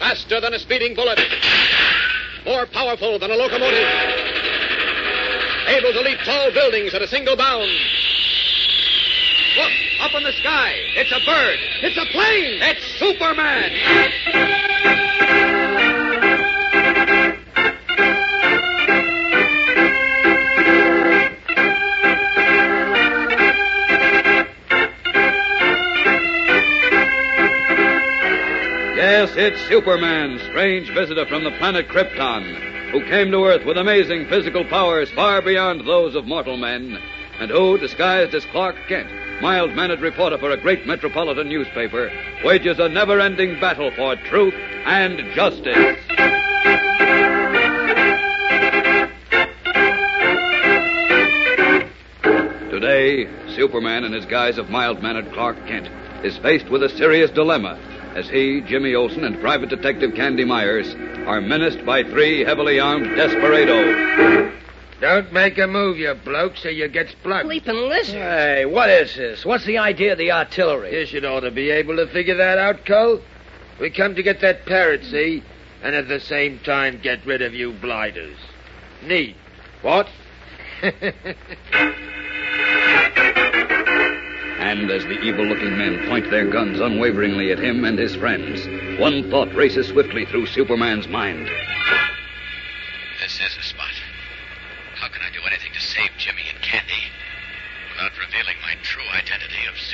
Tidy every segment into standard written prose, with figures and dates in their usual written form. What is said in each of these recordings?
Faster than a speeding bullet. More powerful than a locomotive. Able to leap tall buildings at a single bound. Look, up in the sky. It's a bird. It's a plane. It's Superman. Yes, it's Superman, strange visitor from the planet Krypton, who came to Earth with amazing physical powers far beyond those of mortal men, and who, disguised as Clark Kent, mild-mannered reporter for a great metropolitan newspaper, wages a never-ending battle for truth and justice. Today, Superman, in his guise of mild-mannered Clark Kent, is faced with a serious dilemma as he, Jimmy Olsen, and Private Detective Candy Myers are menaced by three heavily armed desperados. Don't make a move, you blokes, or you get plugged. Sleeping lizard. Hey, what is this? What's the idea of the artillery? You should ought to be able to figure that out, Cole. We come to get that parrot, see? And at the same time get rid of you blighters. Neat. What? And as the evil-looking men point their guns unwaveringly at him and his friends, one thought races swiftly through Superman's mind. This is a spot. How can I do anything to save Jimmy and Candy without revealing my true identity of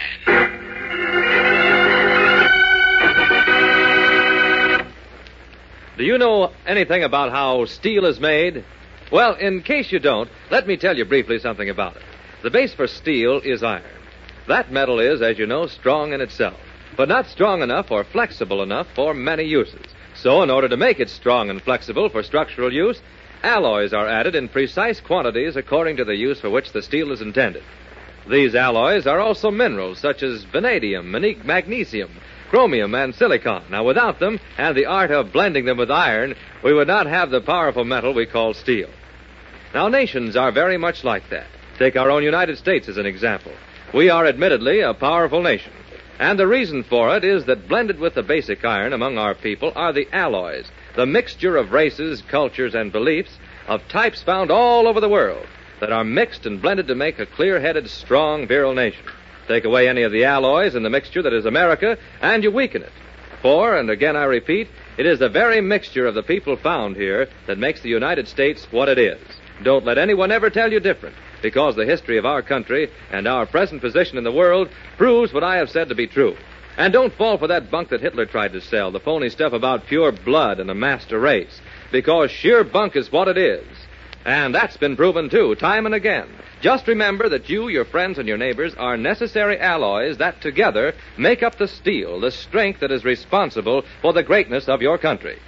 Superman? Do you know anything about how steel is made? Well, in case you don't, let me tell you briefly something about it. The base for steel is iron. That metal is, as you know, strong in itself, but not strong enough or flexible enough for many uses. So, in order to make it strong and flexible for structural use, alloys are added in precise quantities according to the use for which the steel is intended. These alloys are also minerals such as vanadium, magnesium, chromium, and silicon. Now, without them, and the art of blending them with iron, we would not have the powerful metal we call steel. Now, nations are very much like that. Take our own United States as an example. We are admittedly a powerful nation, and the reason for it is that blended with the basic iron among our people are the alloys, the mixture of races, cultures, and beliefs of types found all over the world that are mixed and blended to make a clear-headed, strong, virile nation. Take away any of the alloys in the mixture that is America, and you weaken it. For, and again I repeat, it is the very mixture of the people found here that makes the United States what it is. Don't let anyone ever tell you different, because the history of our country and our present position in the world proves what I have said to be true. And don't fall for that bunk that Hitler tried to sell, the phony stuff about pure blood and a master race, because sheer bunk is what it is. And that's been proven, too, time and again. Just remember that you, your friends, and your neighbors are necessary alloys that together make up the steel, the strength that is responsible for the greatness of your country.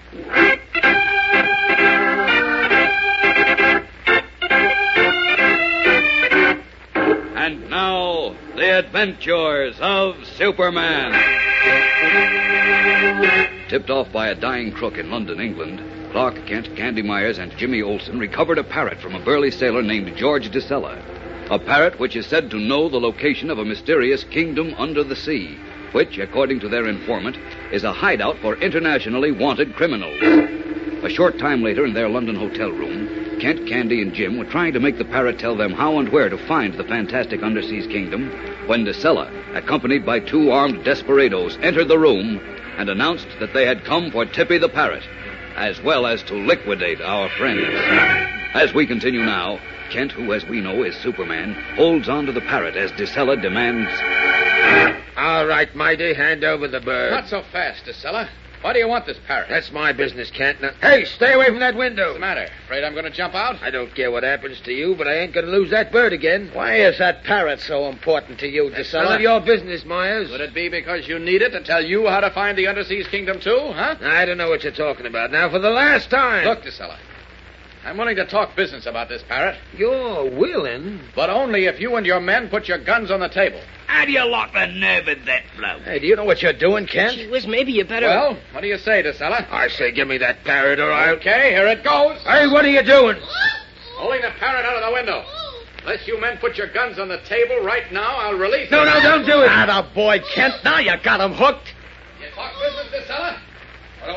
And now, the adventures of Superman. Tipped off by a dying crook in London, England, Clark Kent, Candy Myers, and Jimmy Olsen recovered a parrot from a burly sailor named George DeSella. A parrot which is said to know the location of a mysterious kingdom under the sea, which, according to their informant, is a hideout for internationally wanted criminals. A short time later, in their London hotel room, Kent, Candy, and Jim were trying to make the parrot tell them how and where to find the fantastic underseas kingdom when DeSella, accompanied by two armed desperados, entered the room and announced that they had come for Tippy the parrot, as well as to liquidate our friends. As we continue now, Kent, who, as we know, is Superman, holds on to the parrot as DeSella demands... All right, Mighty, hand over the bird. Not so fast, DeSella. Why do you want this parrot? That's my business, Kent. Now, hey, stay away from that window. What's the matter? Afraid I'm going to jump out? I don't care what happens to you, but I ain't going to lose that bird again. Why is that parrot so important to you, That's none DeSella? of your business, Myers. Would it be because you need it to tell you how to find the underseas kingdom, too, huh? I don't know what you're talking about. Now, for the last time. Look, DeSella, I'm willing to talk business about this parrot, You're willing? but only if you and your men put your guns on the table. How do you lock the nerve in that bloke? Hey, do you know what you're doing, Kent? Gee whiz, maybe you better... Well, what do you say, DeSella? I say give me that parrot, or I'll... Okay, here it goes. Hey, what are you doing? Holding the parrot out of the window. Unless you men put your guns on the table right now, I'll release No, it. don't do it. Atta boy, Kent. Now you got him hooked. You talk business, DeSella? What do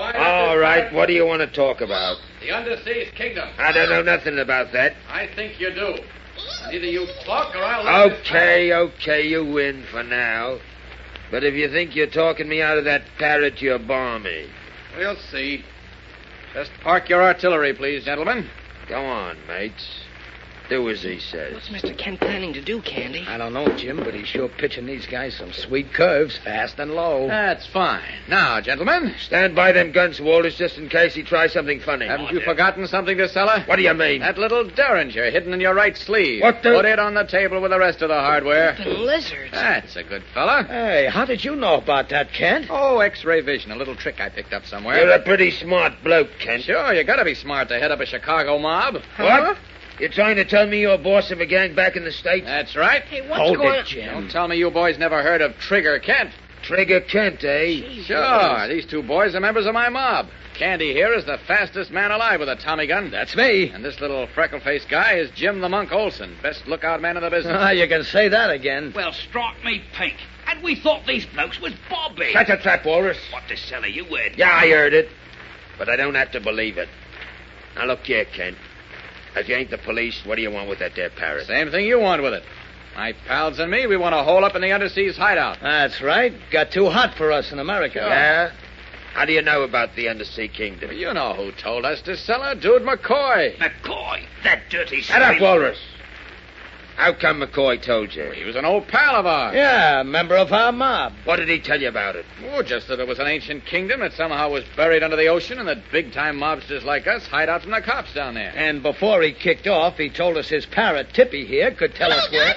All right, what do you want to talk about? The Underseas Kingdom. I don't know nothing about that. I think you do. Either you talk or I'll... Okay, you win for now. But if you think you're talking me out of that parrot, you're balmy. We'll see. Just park your artillery, please, gentlemen. Go on, mates. Do as he says. What's Mr. Kent planning to do, Candy? I don't know, Jim, but he's sure pitching these guys some sweet curves, fast and low. That's fine. Now, gentlemen, Stand by them guns, Walters, just in case he tries something funny. haven't you forgotten something, DeSella? What do you mean? That little derringer hidden in your right sleeve. What the- Put it on the table with the rest of the hardware. Flippin' lizards. That's a good fella. Hey, how did you know about that, Kent? Oh, X-ray vision, a little trick I picked up somewhere. You're a pretty smart bloke, Kent. Sure, you gotta be smart to head up a Chicago mob. What? You're trying to tell me you're boss of a gang back in the States? That's right. Hey, what's Hold going it, on? Jim. Don't tell me you boys never heard of Trigger Kent. Trigger Kent, eh? Jeez, Sure, these two boys are members of my mob. Candy here is the fastest man alive with a Tommy gun. That's me. And this little freckle-faced guy is Jim the Monk Olson, best lookout man in the business. Ah, you can say that again. Well, strike me pink. And we thought these blokes was Bobby. Shut your trap, Walrus. What the cellar you heard? Yeah, I heard it. But I don't have to believe it. Now, look here, Kent. If you ain't the police, what do you want with that there parrot? Same thing you want with it. My pals and me, we want to hole up in the underseas hideout. That's right. Got too hot for us in America. Yeah? How do you know about the Undersea Kingdom? You know who told us to sell it, Dude McCoy. McCoy, that dirty Shut up, sweep. Walrus. How come McCoy told you? He was an old pal of ours. Yeah, member of our mob. What did he tell you about it? Oh, just that it was an ancient kingdom that somehow was buried under the ocean and that big-time mobsters like us hide out from the cops down there. And before he kicked off, he told us his parrot, Tippy, here, could tell us where...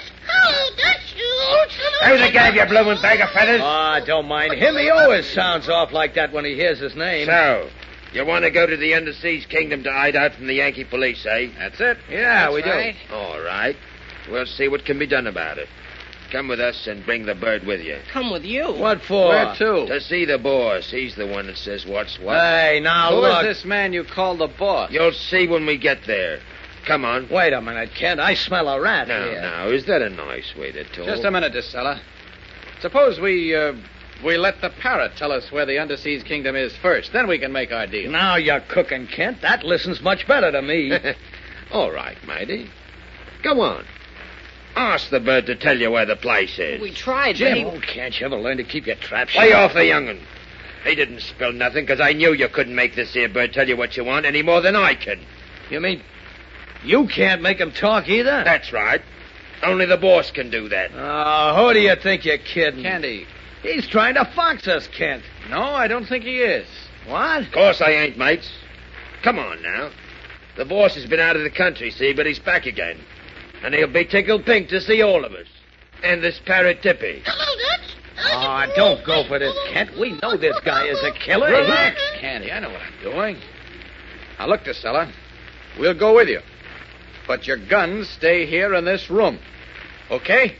Who's the gave you bloomin' bag of feathers? Ah, don't mind him. He always sounds off like that when he hears his name. So, you want to go to the Underseas Kingdom to hide out from the Yankee police, eh? That's it. Yeah, we right. do. All right. We'll see what can be done about it. Come with us and bring the bird with you. Come with you. What for? Where to? To see the boss. He's the one that says what's what. Hey, now Who look. is this man you call the boss? You'll see when we get there. Come on. Wait a minute, Kent. I smell a rat here. Now, is that a nice way to talk? Just a minute, DeSella. Suppose we let the parrot tell us where the Underseas Kingdom is first. Then we can make our deal. Now you're cooking, Kent. That listens much better to me. All right, matey. Go on. Ask the bird to tell you where the place is. We tried, Jim, but he... oh, can't you ever learn to keep your trap shut? Lay off the young'un. He didn't spill nothing because I knew you couldn't make this here bird tell you what you want any more than I can. You mean you can't make him talk either? That's right. Only the boss can do that. Oh, who do you think you're kidding? Candy. He's trying to fox us, Kent. No, I don't think he is. What? Of course I ain't, mates. Come on now. The boss has been out of the country, see, but he's back again. And he'll be tickled pink to see all of us. And this parrot Tippy. Oh, don't go for this, Kent. We know this guy is a killer. Relax, Candy. I know what I'm doing. Now, look, DeSella. We'll go with you. But your guns stay here in this room. Okay?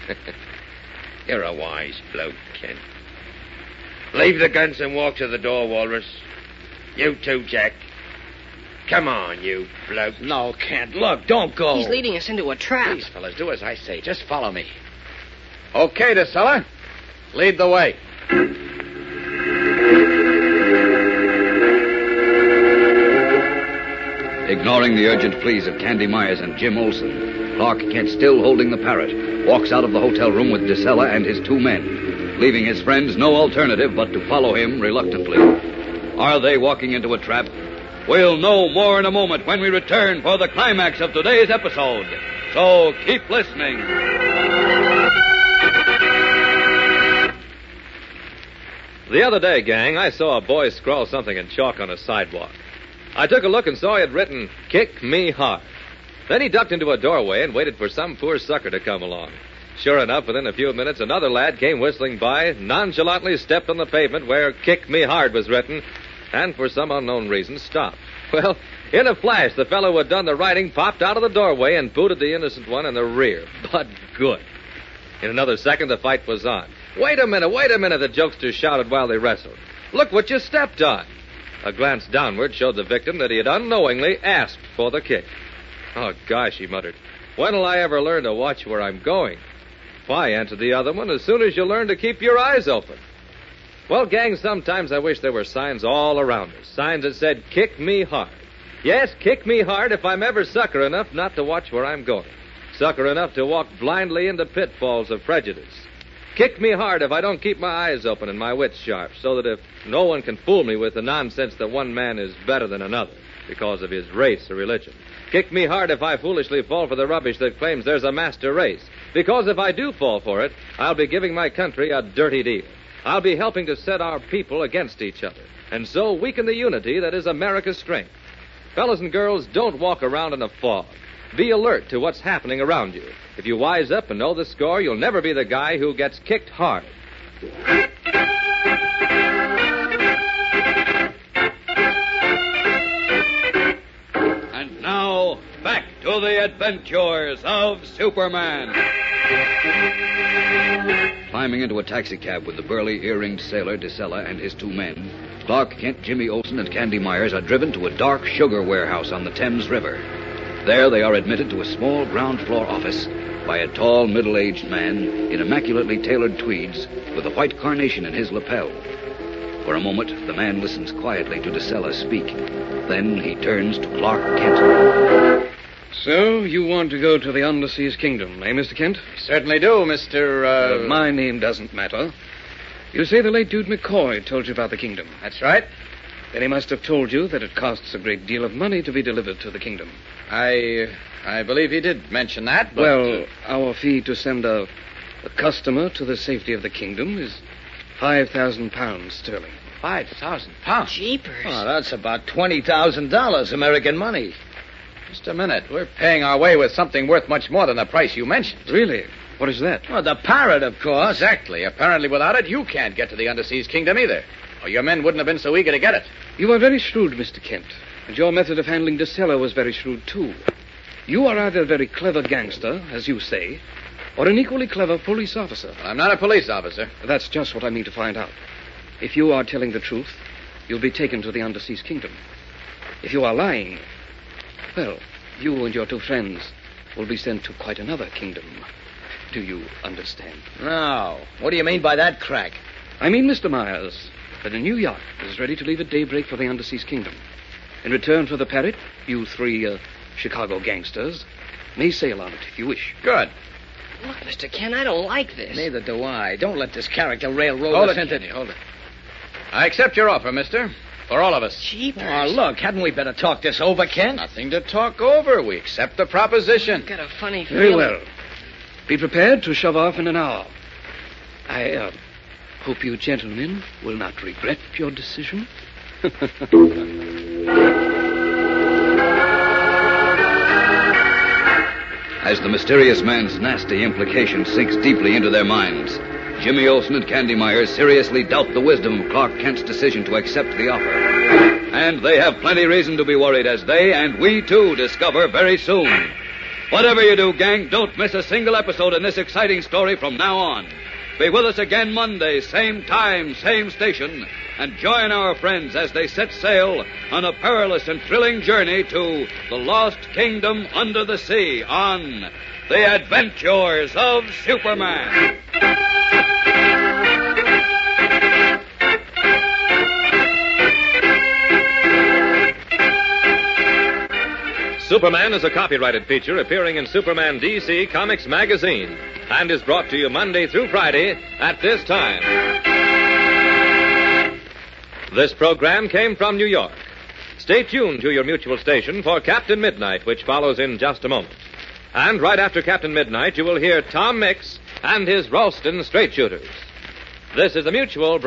You're a wise bloke, Kent. Leave the guns and walk to the door, Walrus. You too, Jack. Come on, you bloke. No, Kent. Look, don't go. He's leading us into a trap. Please, fellas, do as I say. Just follow me. Okay, DeSella. Lead the way. Ignoring the urgent pleas of Candy Myers and Jim Olson, Clark Kent, still holding the parrot, walks out of the hotel room with DeSella and his two men, leaving his friends no alternative but to follow him reluctantly. Are they walking into a trap? We'll know more in a moment when we return for the climax of today's episode. So keep listening. The other day, gang, I saw a boy scrawl something in chalk on a sidewalk. I took a look and saw he had written, "Kick me hard." Then he ducked into a doorway and waited for some poor sucker to come along. Sure enough, within a few minutes, another lad came whistling by, nonchalantly stepped on the pavement where "Kick me hard" was written, and for some unknown reason stopped. Well, in a flash, the fellow who had done the writing popped out of the doorway and booted the innocent one in the rear. But good. In another second, the fight was on. Wait a minute, the jokester shouted while they wrestled. Look what you stepped on. A glance downward showed the victim that he had unknowingly asked for the kick. Oh, gosh, he muttered. When'll I ever learn to watch where I'm going? Why, answered the other one, as soon as you learn to keep your eyes open. Well, gang, sometimes I wish there were signs all around us. Signs that said, kick me hard. Yes, kick me hard if I'm ever sucker enough not to watch where I'm going. Sucker enough to walk blindly into pitfalls of prejudice. Kick me hard if I don't keep my eyes open and my wits sharp, so that if no one can fool me with the nonsense that one man is better than another because of his race or religion. Kick me hard if I foolishly fall for the rubbish that claims there's a master race. Because if I do fall for it, I'll be giving my country a dirty deal. I'll be helping to set our people against each other, and so weaken the unity that is America's strength. Fellas and girls, don't walk around in a fog. Be alert to what's happening around you. If you wise up and know the score, you'll never be the guy who gets kicked hard. And now, back to the adventures of Superman. Climbing into a taxicab with the burly, ear-ringed sailor, DeSella, and his 2 men, Clark Kent, Jimmy Olsen, and Candy Myers are driven to a dark sugar warehouse on the Thames River. There they are admitted to a small ground-floor office by a tall, middle-aged man in immaculately tailored tweeds with a white carnation in his lapel. For a moment, the man listens quietly to DeSella speak. Then he turns to Clark Kent. So, you want to go to the Underseas Kingdom, eh, Mr. Kent? Certainly do, Mr. My name doesn't matter. You say the late Dude McCoy told you about the kingdom. That's right. Then he must have told you that it costs a great deal of money to be delivered to the kingdom. I believe he did mention that, but... Well, our fee to send a customer to the safety of the kingdom is £5,000 sterling. £5,000? Jeepers. Oh, that's about $20,000 American money. Just a minute. We're paying our way with something worth much more than the price you mentioned. Really? What is that? Well, the parrot, of course. Exactly. Apparently, without it, you can't get to the Underseas Kingdom either. Or your men wouldn't have been so eager to get it. You are very shrewd, Mr. Kent. And your method of handling DeSella was very shrewd, too. You are either a very clever gangster, as you say, or an equally clever police officer. Well, I'm not a police officer. That's just what I mean to find out. If you are telling the truth, you'll be taken to the Underseas Kingdom. If you are lying, well, you and your 2 friends will be sent to quite another kingdom. Do you understand? No. What do you mean by that crack? I mean, Mr. Myers, that a new yacht is ready to leave at daybreak for the Underseas Kingdom. In return for the parrot, you 3 Chicago gangsters may sail on it if you wish. Good. Look, Mr. Kent, I don't like this. Neither do I. Don't let this character railroad Hold us it, into... Kenny, hold it. I accept your offer, mister. For all of us. Jeepers. Oh, look, hadn't we better talk this over, Kent? Nothing to talk over. We accept the proposition. I've got a funny feeling. Very well. Be prepared to shove off in an hour. I hope you gentlemen will not regret your decision. As the mysterious man's nasty implication sinks deeply into their minds, Jimmy Olsen and Candy Myers seriously doubt the wisdom of Clark Kent's decision to accept the offer. And they have plenty reason to be worried as they, and we too, discover very soon. Whatever you do, gang, don't miss a single episode in this exciting story from now on. Be with us again Monday, same time, same station, and join our friends as they set sail on a perilous and thrilling journey to the Lost Kingdom Under the Sea on The Adventures of Superman. Superman is a copyrighted feature appearing in Superman DC Comics magazine and is brought to you Monday through Friday at this time. This program came from New York. Stay tuned to your mutual station for Captain Midnight, which follows in just a moment. And right after Captain Midnight, you will hear Tom Mix and his Ralston Straight Shooters. This is the Mutual